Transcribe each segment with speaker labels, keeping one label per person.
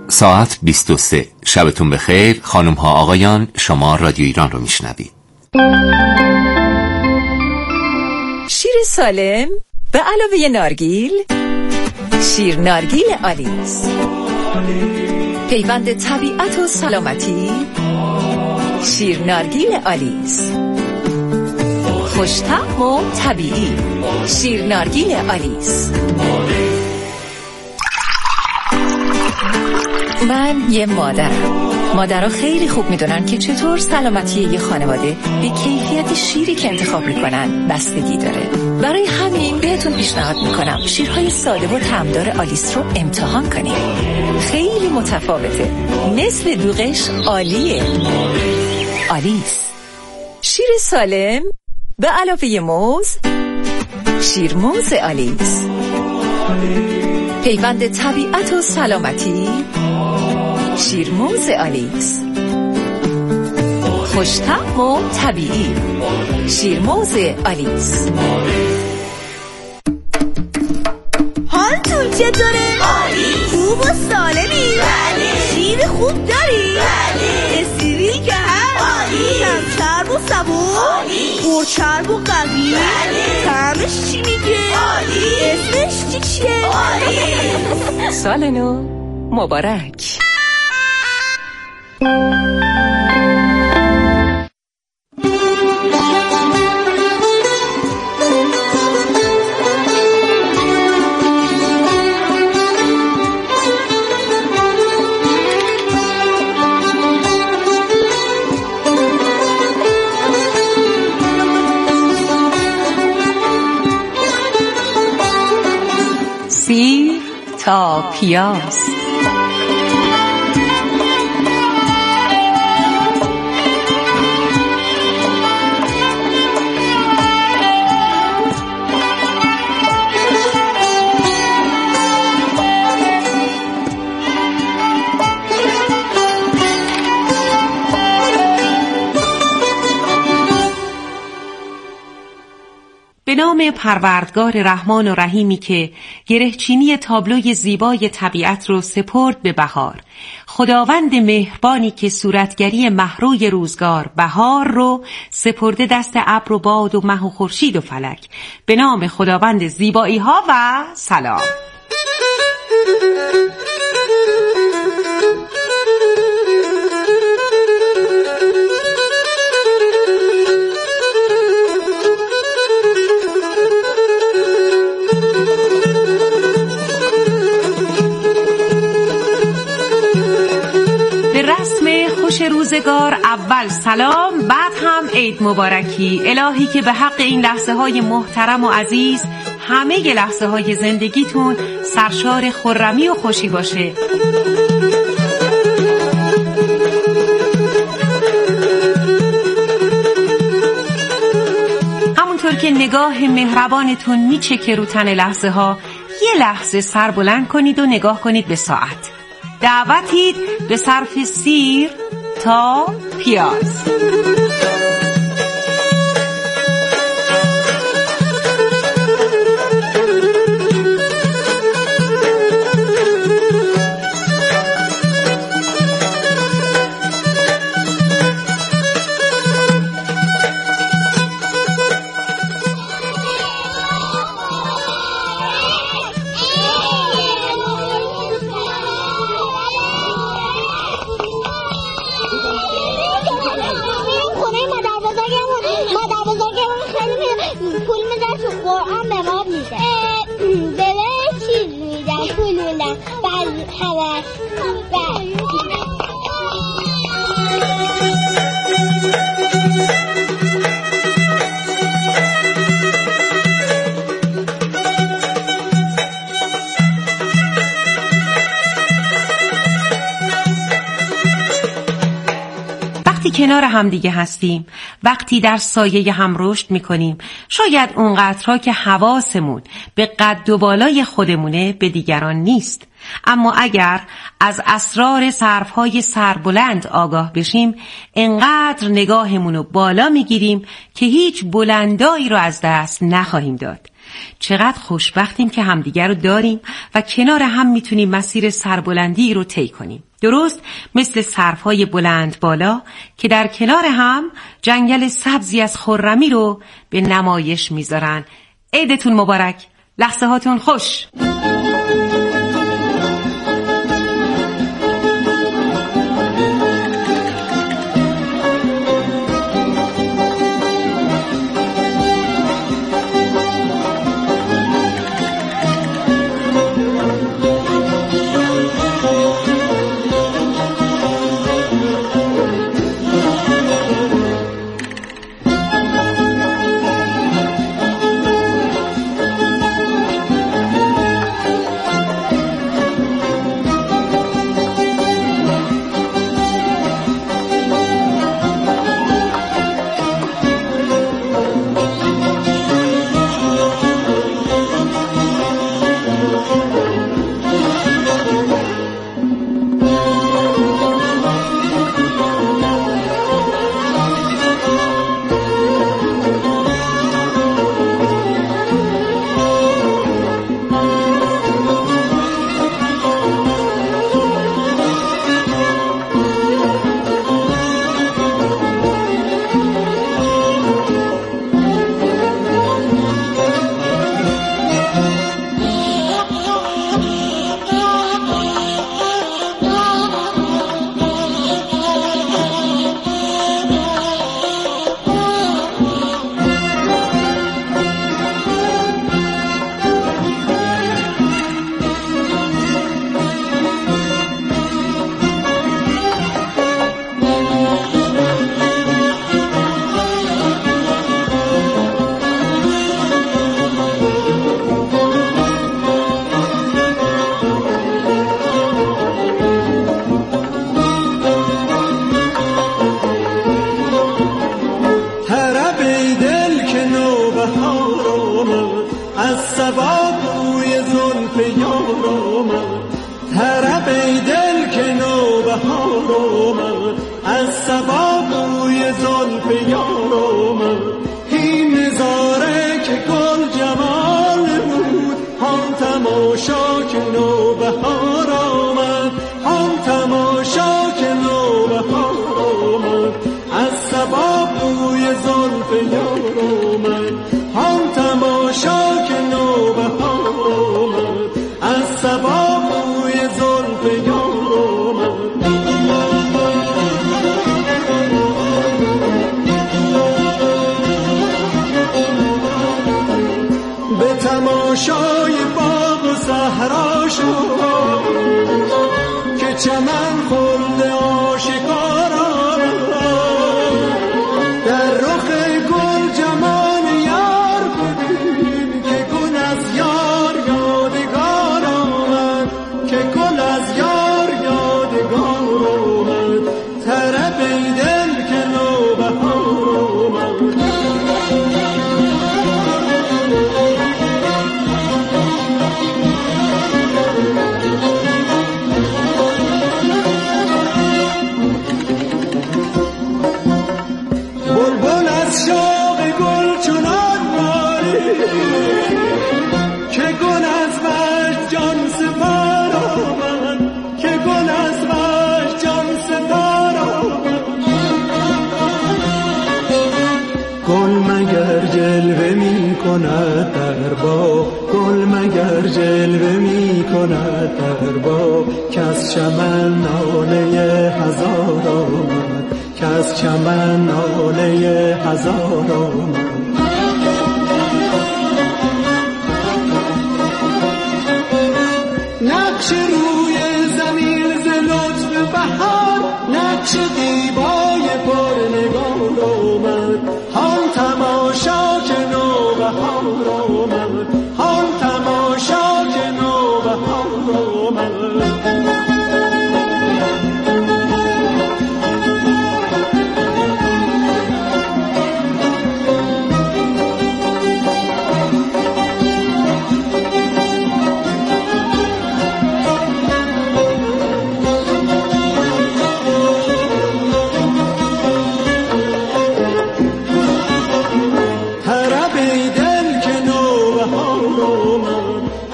Speaker 1: ساعت 23. شبتون بخیر خانم ها آقایان، شما رادیو ایران رو میشنوید.
Speaker 2: شیر سالم به علاوه نارگیل، شیر نارگیل آلیس، پیوند طبیعت و سلامتی. شیر نارگیل آلیس، خوش‌طعم و طبیعی. شیر نارگیل آلیس. من یه مادرها خیلی خوب میدونن که چطور سلامتی یه خانواده به کیفیت شیری که انتخاب میکنن بستگی داره. برای همین بهتون پیشنهاد میکنم شیرهای ساده و طعمدار آلیس رو امتحان کنید. خیلی متفاوته، مثل دوغش عالیه. آلیس، شیر سالم به علاوه موز. شیر موز آلیس، پیوند طبیعت و سلامتی. شیر موز آلیس، خوش‌طعم و طبیعی. شیر موز آلیس.
Speaker 3: حالتون چطوره؟
Speaker 4: عالی.
Speaker 3: خوب و سالمی؟
Speaker 4: بله.
Speaker 3: شیر خوب داری؟
Speaker 4: بله.
Speaker 3: استریل که هست؟
Speaker 4: عالی.
Speaker 3: کم چرب و صبور؟
Speaker 4: عالی.
Speaker 3: پرچرب و قوی؟
Speaker 4: بله.
Speaker 3: طعمش چی میگه؟
Speaker 4: عالی.
Speaker 3: اسمش چیه؟
Speaker 4: عالی.
Speaker 2: سال نو مبارک. سیر تا پیاز.
Speaker 5: به نام پروردگار رحمان و رحیمی که گرهچینی تابلوی زیبای طبیعت رو سپرد به بهار، خداوند مهربانی که صورتگری محروی روزگار بهار رو سپرده دست ابر و باد و مه و خورشید و فلک. به نام خداوند زیبایی ها و سلام. خوش روزگار، اول سلام، بعد هم عید مبارکی. الهی که به حق این لحظه های محترم و عزیز همه لحظه های زندگیتون سرشار خرمی و خوشی باشه. همونطور که نگاه مهربانتون میچکه رو تن لحظه ها، یه لحظه سر بلند کنید و نگاه کنید به ساعت. دعوتید به صرف سیر تا پیاز. وقتی کنار هم دیگه هستیم، وقتی در سایه هم رشد میکنیم، شاید اونقدرها که حواسمون به قد و بالای خودمونه به دیگران نیست. اما اگر از اسرار سرفهای سربلند آگاه بشیم، انقدر نگاهمونو بالا میگیریم که هیچ بلندایی رو از دست نخواهیم داد. چقدر خوشبختیم که همدیگر رو داریم و کنار هم میتونیم مسیر سربلندی رو طی کنیم. درست مثل سرفهای بلند بالا که در کنار هم جنگل سبزی از خرمی رو به نمایش میذارن. عیدتون مبارک، لحظه هاتون خوش.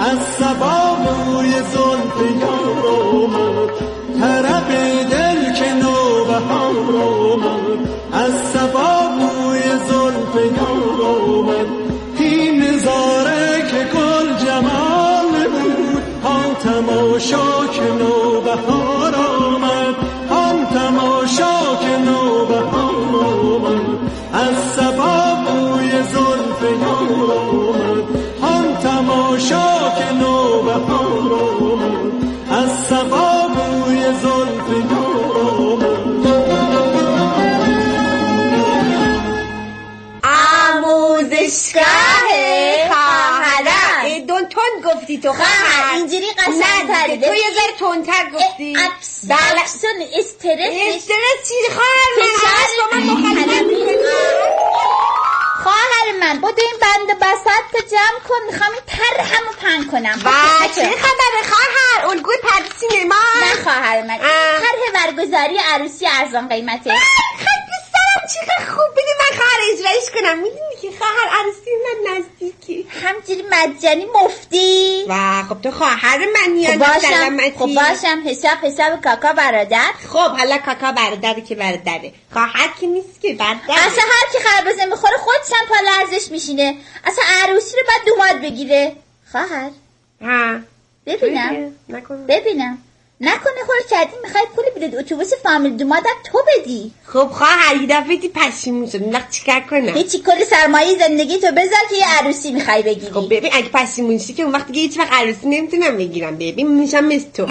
Speaker 6: از صبا بوی زلف یار آمد، طرب دل که نوبهار آمد. از صبا بوی زلف یار آمد، این نظاره که گل جمال بود. آن تماشا که نوبهار آمد، آن تماشا که نوبهار آمد. از صبا بوی زلف یار آمد، آن تماشا که نوبهار آمد. از صبا بوی زلف یار آمد.
Speaker 4: آموزشگاه خواهرم.
Speaker 3: تون گفتی تو خواهر،
Speaker 4: اینجوری قشنگ‌تره.
Speaker 3: تو یه ذره تندتر گفتی.
Speaker 4: بله استرس
Speaker 3: چی
Speaker 4: خواهر من بود این بند بسط جمع کن، میخوام این طرحمو پهن کنم.
Speaker 3: چه خبره خواهر؟ الگوی پرد سینما؟
Speaker 4: نه خواهر من، طرح برگزاری عروسی ارزان قیمته.
Speaker 3: خیلی دوست دارم، چقدر خوب بده من خواهر اجرایش کنم. میدونی که خواهر عروسی من نزدیکی،
Speaker 4: همجوری مجانی مفتی.
Speaker 3: و خب تو خواهر من نیاز
Speaker 4: خب باشم حساب کاکا برادر.
Speaker 3: خب حالا کاکا برادره که برادره، خواهر که نیست که برادره.
Speaker 4: اصلا هر کی خربزه میخوره خودش هم پا لرزش میشینه. اصلا عروسی رو بعد دوماد بگیره. خواهر ببینم نکنه خود کردی میخوای پول بدید اتوبوس فامیل دومادم تو بدی.
Speaker 3: خب خواهر یه دفعه دی پشیمون شد، نخ چیکار کنم؟
Speaker 4: هیچی، کل سرمایه زندگی تو بذار که یه عروسی میخوای بگیری.
Speaker 3: خب ببین اگه پشیمون شی که اون وقت دیگه هیچ وقت عروسی نمیتونم بگیرم. ببین میشم مثل تو.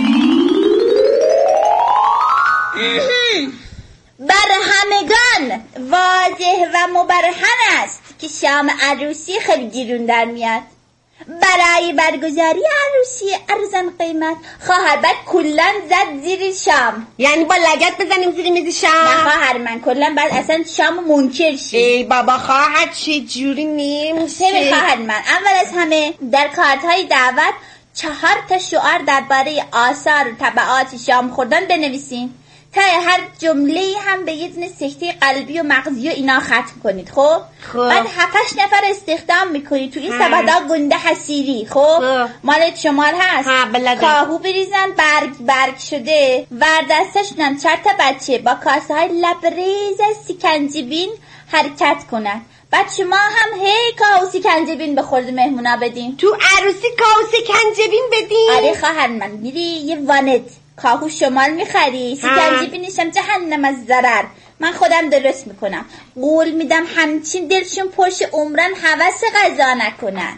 Speaker 4: بر همگان واضح و مبرهن است که شام عروسی خیلی گیرون در میاد. برای برگزاری عروسی ارزان قیمت خواهر باید کلن زد زیر شام.
Speaker 3: یعنی با لگد بزنیم زیر میز شام؟
Speaker 4: نه خواهر من، کلن باید اصلا شام منکر شی.
Speaker 3: ای بابا خواهر چه جوری نمیشه؟
Speaker 4: خواهر من اول از همه در کارت‌های دعوت 4 شعار درباره آثار و تبعات شام خوردن بنویسین. تا هر جمله هم به یه دونه سکته قلبی و مغزی و اینا ختم کنید. خب بعد 7-8 نفر استخدام میکنید تو این سبدا گنده حسیری. خب مال شمال هست. کاهو بریزن برگ شده، وردستشونم 4 بچه با کاسه های لبریز سکنجبین حرکت کنن. بعد شما هم کاهو سکنجبین به خورد مهمونا بدین.
Speaker 3: تو عروسی کاهو سکنجبین بدین؟
Speaker 4: آره خواهر من، میری یه وانت کاهو شمال میخری، سکنجبینش هم جهنم از ضرر. من خودم درست میکنم، قول میدم همچین دلشون پرش عمرن هوس غذا نکنن.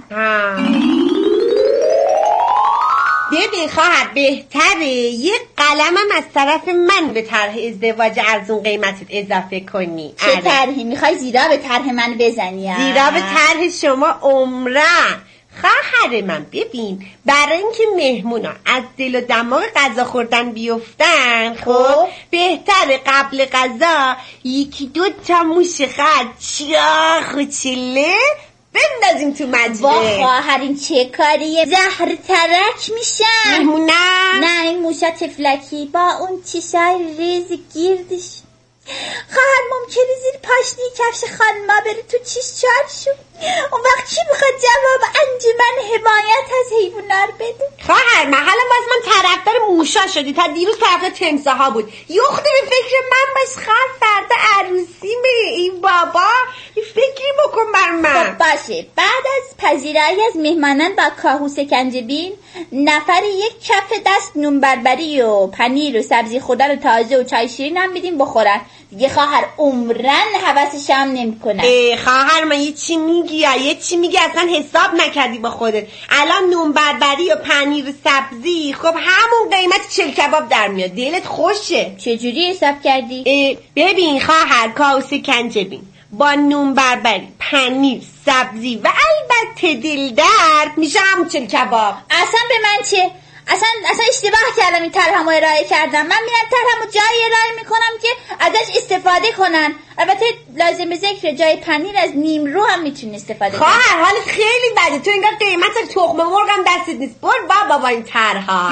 Speaker 3: ببین خواهر بهتره یه قلمم از طرف من به طرح ازدواج ارزون قیمتت اضافه کنی.
Speaker 4: چه طرحی میخوای زیرا به طرح من بزنی؟
Speaker 3: زیرا به طرح شما عمرن. خواهر من ببین، برای اینکه مهمونا از دل و دماغ غذا خوردن بیفتن، خب بهتره قبل غذا 1-2 موش خر چاخ و چله بندازیم تو مجلس.
Speaker 4: وا خواهر این چه کاریه؟ زهر ترک میشن
Speaker 3: مهمونا.
Speaker 4: نه این موشا تفلکی با اون چشای ریز گیردش. خواهر ممکنه زیر پاشنی کفش خانما بره تو چیش چار شو. اون وقت کی میخواد جواب انجمن حمایت از حیوانات بده؟
Speaker 3: خواهر من حالا باز من طرفدار موشا شدی، تا دیروز طرفدار تمساح ها بود. یخته به فکر من باش خواهر، فردا عروسیمه. این بابا یه فکری بکن بر من.
Speaker 4: خب باشه، بعد از پذیرایی از میهمانان با کاهو سکنجبین نفر 1 کف دست نون بربری و پنیر و سبزی خوردن و تازه و چای شیرین هم میدیم بخورن دیگه. خواهر عمرن حوس شام نمیکنن.
Speaker 3: خواهر من یه چی میگی اصلا حساب نکردی با خودت. الان نون بربری و پنیر و سبزی خب همون قیمت چل کباب در میاد. دلت خوشه.
Speaker 4: چجوری حساب کردی؟
Speaker 3: ببین خواهر کاهو سکنجبین با نون بربری، پنیر، سبزی و البته دل درد میشه همون چل کباب.
Speaker 4: اصلا به من چه؟ اصلا اشتباه کردم این طرحمو ارائه کردم. من میرم طرحمو جایی ارائه میکنم که ازش استفاده کنن. البته لازم ذکر جای پنیر از نیمرو هم میتونی استفاده کنی.
Speaker 3: خواهر حالت خیلی بده، تو انگار قیمت تخم مرغ هم دستت نیست. برو بابا این طرحا.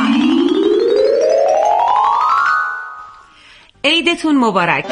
Speaker 5: عیدتون مبارک.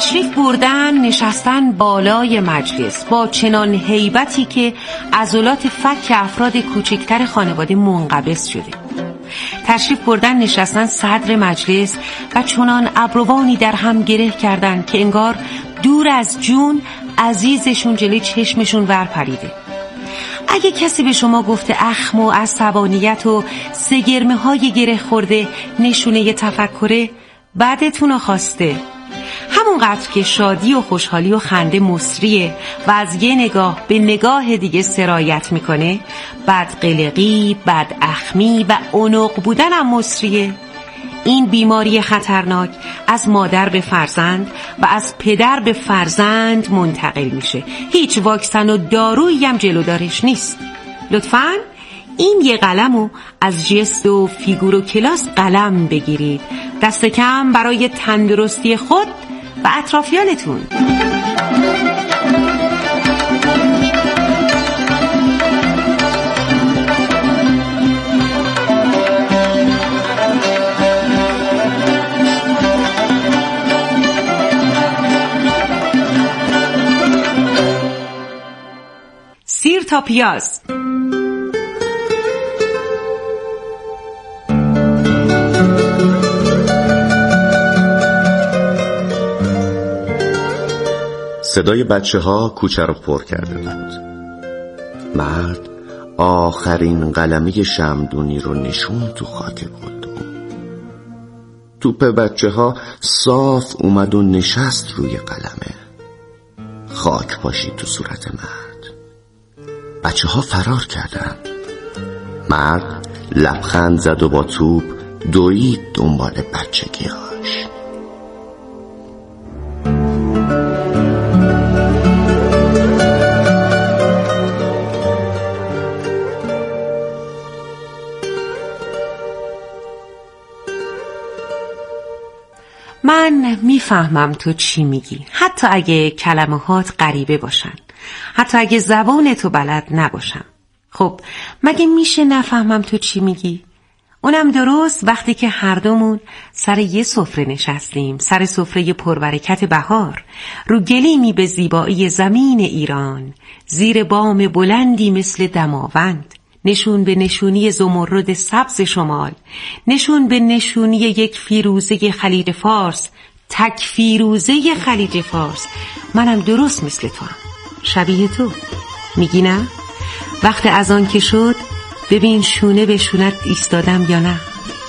Speaker 5: تشریف بردن نشستن بالای مجلس با چنان هیبتی که عضلات فک افراد کوچکتر خانواده منقبض شده. تشریف بردن نشستن صدر مجلس و چنان ابروانی در هم گره کردن که انگار دور از جون عزیزشون جلوی چشمشون ورپریده. اگه کسی به شما گفته اخم و عصبانیت و سگرمه های گره خورده نشونه تفکره، بعدتون رو خواسته. همونقدر که شادی و خوشحالی و خنده مصریه و از یه نگاه به نگاه دیگه سرایت میکنه، بدقلقی، بد اخمی و عنق بودن هم مصریه. این بیماری خطرناک از مادر به فرزند و از پدر به فرزند منتقل میشه. هیچ واکسن و دارویی هم جلودارش نیست. لطفاً این یه قلمو از جست و فیگور و کلاس قلم بگیرید، دست کم برای تندرستی خود و اطرافیانتون. سیر تا پیاز.
Speaker 7: صدای بچه‌ها کوچه رو پر کرده بود. مرد آخرین قلمه شمعدونی رو نشون تو خاک بود. توپ بچه‌ها صاف اومد و نشست روی قلمه. خاک پاشید تو صورت مرد. بچه‌ها فرار کردند. مرد لبخند زد و با توپ دوید دنبال بچگی‌هاش.
Speaker 5: من میفهمم تو چی میگی، حتی اگه کلمه‌هات غریبه باشن، حتی اگه زبان تو بلد نباشم. خب مگه میشه نفهمم تو چی میگی؟ اونم درست وقتی که هر دومون سر یه سفره نشستیم، سر سفره پربرکت بهار، رو گلیمی به زیبایی زمین ایران، زیر بام بلندی مثل دماوند، نشون به نشونی زمرد سبز شمال، نشون به نشونی یک فیروزه خلیج فارس، تک فیروزه خلیج فارس. منم درست مثل تو هم، شبیه تو. میگی نه؟ وقت از آن که شد ببین شونه به شونت ایستادم یا نه.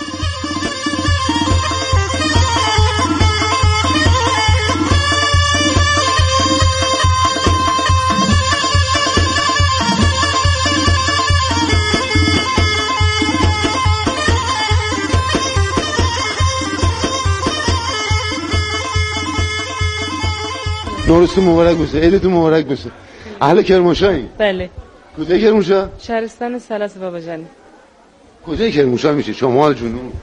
Speaker 8: نوروزتون مبارک باشه، عیدتون مبارک باشه. اهل کرمانشاهی؟
Speaker 9: بله.
Speaker 8: کجای کرمانشاه؟
Speaker 9: شهرستان سلاس باباجانی.
Speaker 8: کجای کرمانشاه میشه؟ شمال جنوب؟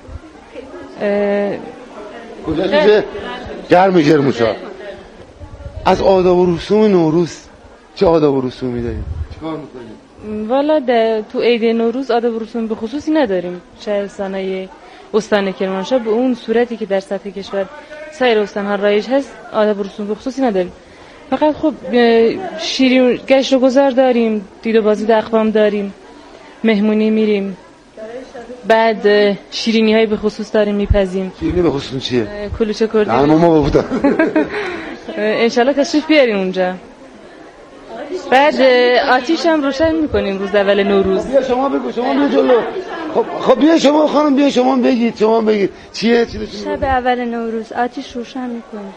Speaker 8: کجا میشه؟ گرم کرمانشاه. از آداب و رسوم نوروز چه آداب و رسومی داریم؟ چیکار میکنیم؟
Speaker 9: والا تو عید نوروز آداب و رسوم به خصوصی نداریم. شهرستانای استان کرمانشاه به اون صورتی که در سطح کشور سایر استان‌ها رایج هست آداب و رسوم به خصوصی نداریم. فقط خب شیرین گشت و گذار داریم، دید و بازی اقوام داریم، مهمونی میریم، بعد شیرینی های به خصوص داریم میپزیم.
Speaker 8: شیرینی به خصوص چیه؟
Speaker 9: کلوچه کردیم.
Speaker 8: ما بودم.
Speaker 9: انشالله تشریف بیارین اونجا. بعد آتیش هم روشن میکنیم روز اول نوروز.
Speaker 8: بیا شما بگو، شما بیا جلو. خب بیا شما خانم، بیا شما بگید چیه؟
Speaker 10: شب اول نوروز آتیش روشن میکنیم.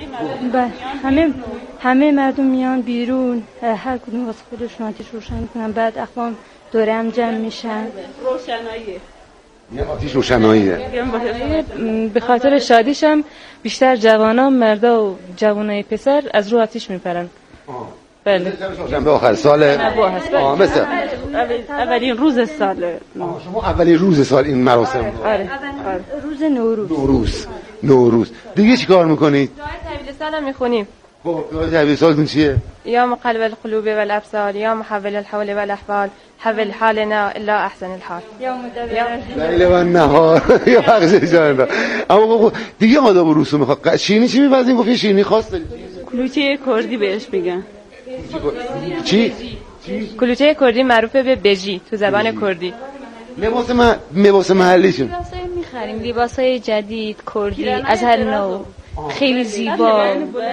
Speaker 10: همه مردم میان بیرون، هر کدوم واسه خودشون آتیش روشن میکنن، بعد اقوام دوره هم جمع میشن.
Speaker 8: روشناییه. یه آتیش روشناییه.
Speaker 9: به خاطر شادیش هم بیشتر جوانان، مردا و جوانای پسر از رو آتیش میپرن. بله.
Speaker 8: شنبه آخر سال. مثلا
Speaker 9: اولین روز سال.
Speaker 8: شما اولین روز سال این مراسم.
Speaker 9: آره.
Speaker 10: روز
Speaker 8: نوروز. دیگه چیکار میکنید؟
Speaker 9: دعای تحویل سال هم میخونیم.
Speaker 8: خب دعای تحویل سالتون چیه؟
Speaker 9: یا مقلب القلوب والابصار یا محول الحوال والاحوال حول حالنا الا احسن الحال.
Speaker 8: لیل و نهار یا بخش جانب. اما دیگه آداب و رسوم میخواد. شیرینی چی می‌پزین؟ گفتی شیرینی خاص داری؟
Speaker 11: کلوچه کردی بهش میگن.
Speaker 8: چی؟
Speaker 9: کلوچه کردی معروفه به بژی تو زبان کردی.
Speaker 8: لباس محلیشون.
Speaker 10: لباسای می‌خریم، لباسای جدید کردی از هر نوع. خیلی زیبا.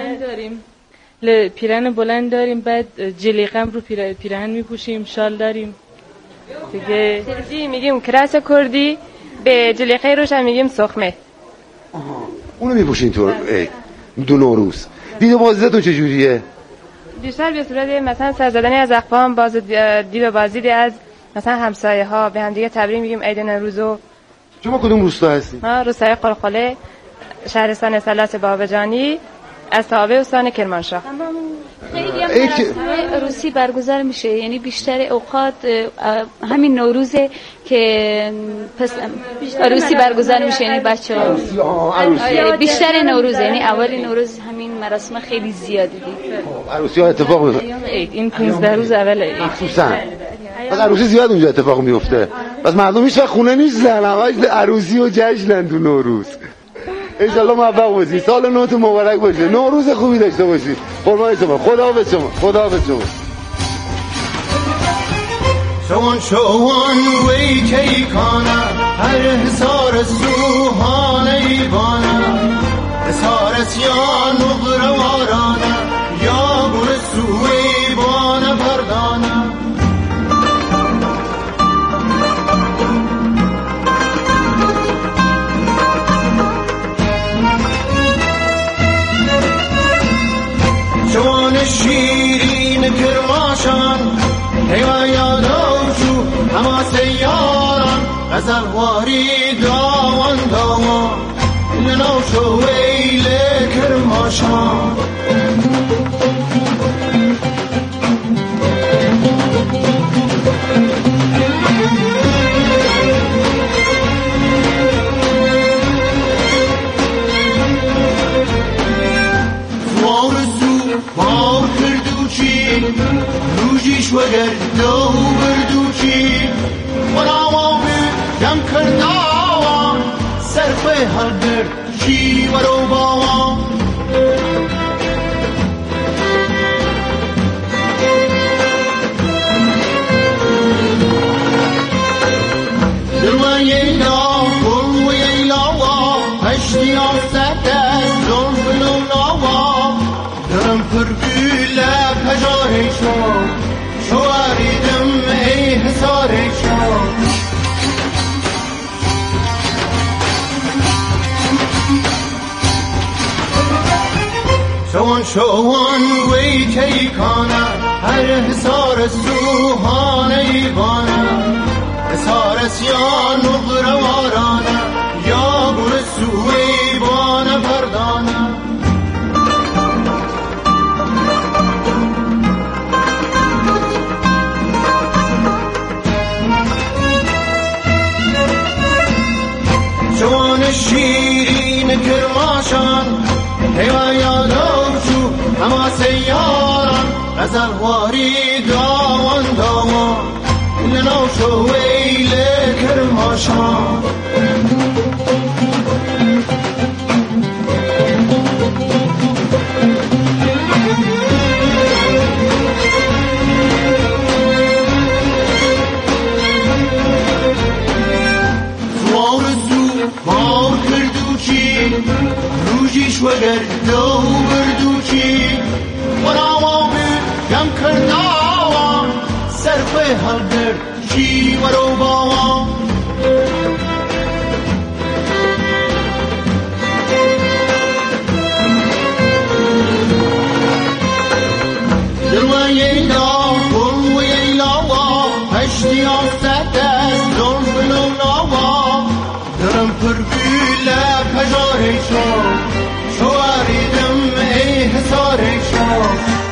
Speaker 9: پیرهن بلند داریم، بعد جلیقم رو پیرهن میپوشیم، شال داریم دیگه. میگیم کراس کردی، به جلیقه روش هم میگیم سخمه.
Speaker 8: اونو میپوشین تو دو نوروز. دید و بازیتون چجوریه؟
Speaker 9: بیشتر به صورت مثلا سر زدنی از اقوام، دید و بازدید از مثلا همسایه ها، به هم دیگه تبریک میگیم عید نوروزو.
Speaker 8: شما کدوم روستا هستی؟
Speaker 9: ما روستای قلقله، شهرستان سلاس بابجانی، از تابع استان کرمانشاه.
Speaker 10: خیلی هم مراسم عروسی برگزار میشه، یعنی بیشتر اوقات همین نوروزه که پس عروسی برگزار میشه، یعنی بچه‌ها بیشتر نوروز، یعنی اول نوروز همین مراسم خیلی زیادی دید.
Speaker 8: عروسی ها اتفاق میفته
Speaker 9: این 15 روز اول عید
Speaker 8: خصوصا. پس عروسی زیاد اونجا اتفاق میفته. پس مردم هیچ وقت خونه نیستن، همش عروسی و جشنن تو نوروز. انشالله موفق باشی، سال نوتون مبارک باشه، نوروز خوبی داشته باشی. قربان شما، خداحافظ شما، خداحافظ شما.
Speaker 6: شوان وی کی کانا هر حسار سوهانه بانا حسار اسیان نقر وارانا یا بر سوی بانا بردانا جوان شیرین کرماشان حیوان یادوچو اما سیاران غزل واری داوان داوان لنوشو ویل کرماشان باور کردو چی روزیش وگر دو بردو چی مناما بیم کرداوان سرخ حل برد چی ورو باوان دلوان ییلا گل و ییلا هشتی آفزد زن فلولا درم فرقیله پجاره شو شواریدم ای حساره شو شوان وی کی کانا هر حسار سوهانه بانا حسار اسیان نقر وارانا یا بر سوی بانا پردانا جوان شیرین کرماشان حیوان یادوچو اما سیاران غزل واری داوان داوان لنوشو ویل کرماشان باور کردو چی روزیش وگر دو بردو چی مناما بیم کرداوان سرخ حل برد چی ورو باوان دلوان ییلا گل و ییلا هشتی آفزد زن فلولا درم فرقیله پجاره شو شواریدم ای حساره شو.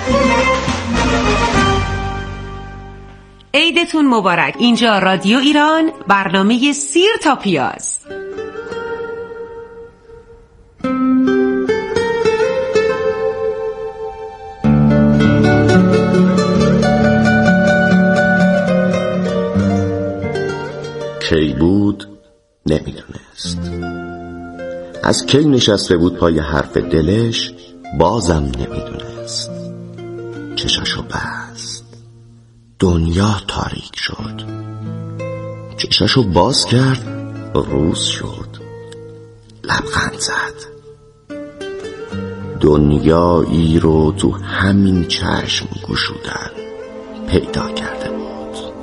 Speaker 5: عیدتون مبارک. اینجا رادیو ایران، برنامه سیر تا پیاز.
Speaker 7: کی بود نمیدونست. از کی نشسته بود پای حرف دلش بازم نمیدونست. چشاشو بست، دنیا تاریک شد. چشاشو باز کرد، روز شد. لبخند زد. دنیایی رو تو همین چشم گشودن پیدا کرده بود.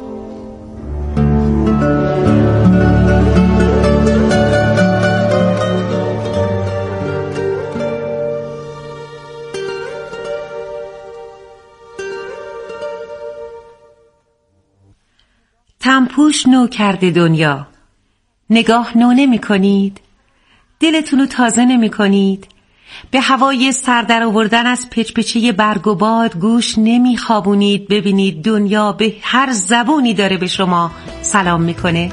Speaker 5: تنپوش نو کرده دنیا. نگاه نو نمی کنید؟ دلتون رو تازه نمی کنید؟ به هوای سر در آوردن از پچپچه برگ و باد گوش نمی خوابونید ببینید دنیا به هر زبونی داره به شما سلام میکنه؟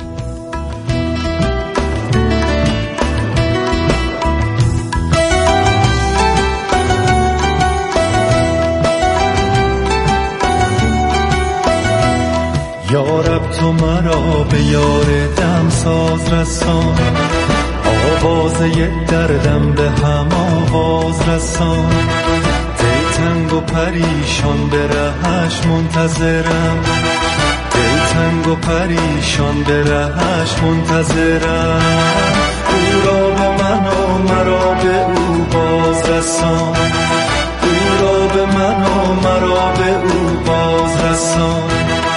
Speaker 6: یارب تو مرا به یار دمساز رسان، آوازه دردم به هم آواز رسان. دلتنگ و پریشان به رهش منتظرم، دلتنگ و پریشان به رهش منتظرم. او را به من و مرا به او باز رسان، او را به من و مرا به او باز رسان.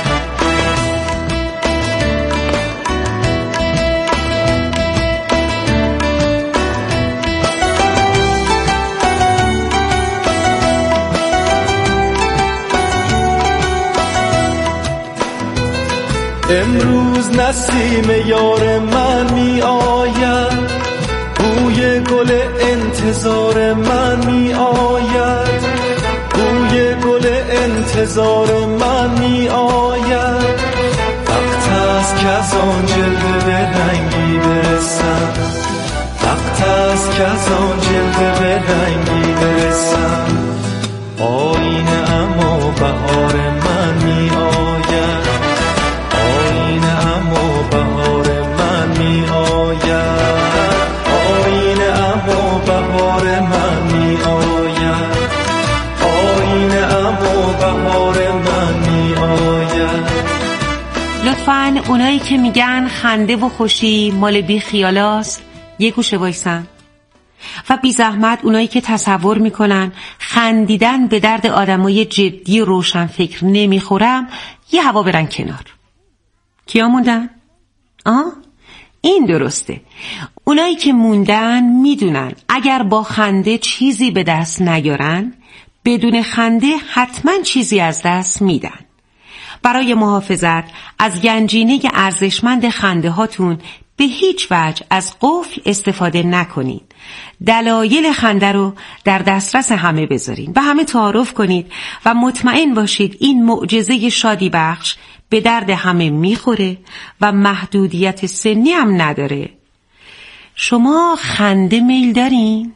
Speaker 6: امروز نسیم یار من می آید، بوی گل انتظار من می آید، بوی گل انتظار من می آید. وقت است که از آن جلوه به رنگی برسم، وقت است که از آن جلوه به رنگی برسم. آینه اما بهار من می آید، آینه اما بهار من می آید، آینه اما بهار من می آید، آینه اما بهار من می آید.
Speaker 5: لطفاً اونایی که میگن خنده و خوشی مال بی خیالاست یه گوشه وایسن و بی زحمت اونایی که تصور میکنن خندیدن به درد آدمای جدی روشن فکر نمیخورم یه هوا برن کنار. کیا موندن؟ این درسته. اونایی که موندن میدونن اگر با خنده چیزی به دست نیارن بدون خنده حتما چیزی از دست میدن. برای محافظت از گنجینه ارزشمند خنده هاتون به هیچ وجه از قفل استفاده نکنید. دلایل خنده رو در دسترس همه بذارین و همه تعارف کنید و مطمئن باشید این معجزه شادی بخش به درد همه میخوره و محدودیت سنی هم نداره. شما خنده میل دارین؟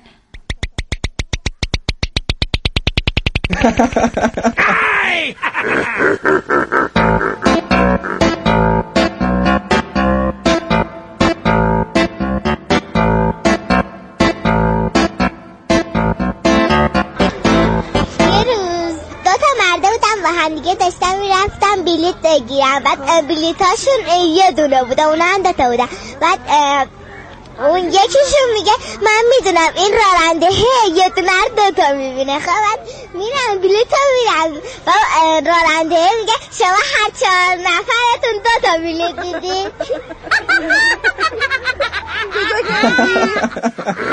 Speaker 12: هم دیگه داشتم میرفتم بلیت بگیرم، بعد بلیتاشون یه دونه بوده، اونا هم دوتا بوده. بعد اون یکیشون میگه من میدونم این راننده یه دونه رو دوتا میبینه. خب بعد میرم بلیت میرم و راننده میگه شما هر 4 نفرتون دوتا بلیت دیدید.